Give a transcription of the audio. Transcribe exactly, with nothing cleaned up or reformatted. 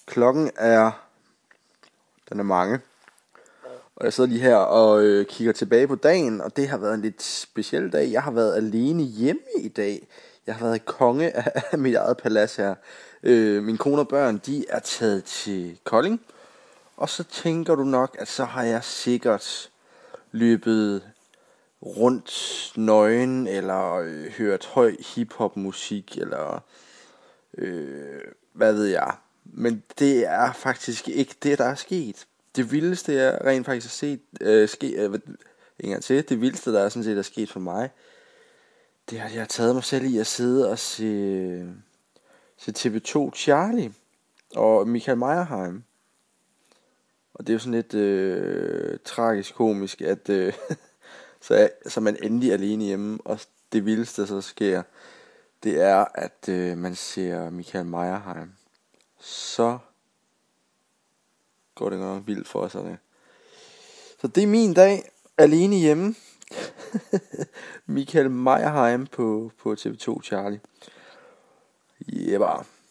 Klokken er, den er mange, og jeg sidder lige her og øh, kigger tilbage på dagen, og det har været en lidt speciel dag. Jeg har været alene hjemme i dag. Jeg har været konge af, af mit eget palads her. Øh, min kone og børn, de er taget til Kolding, og så tænker du nok, at så har jeg sikkert løbet rundt nøgen, eller øh, hørt høj hiphop musik, eller øh, hvad ved jeg. Men det er faktisk ikke det, der er sket. Det vildeste, jeg rent faktisk har set øh, ske, øh, en gang til, det vildeste, der er sådan set er sket for mig, det er, at jeg har taget mig selv i at sidde og se, se T V to Charlie og Michael Meyerheim. Og det er jo sådan lidt øh, tragisk komisk, at øh, så, er, så er man endelig alene hjemme, og det vildeste, der så sker, det er, at øh, man ser Michael Meyerheim. Så går det nok vildt for sig det. Så det er min dag, alene hjemme. Michael Meyerheim på, på T V to Charlie. Jebbar.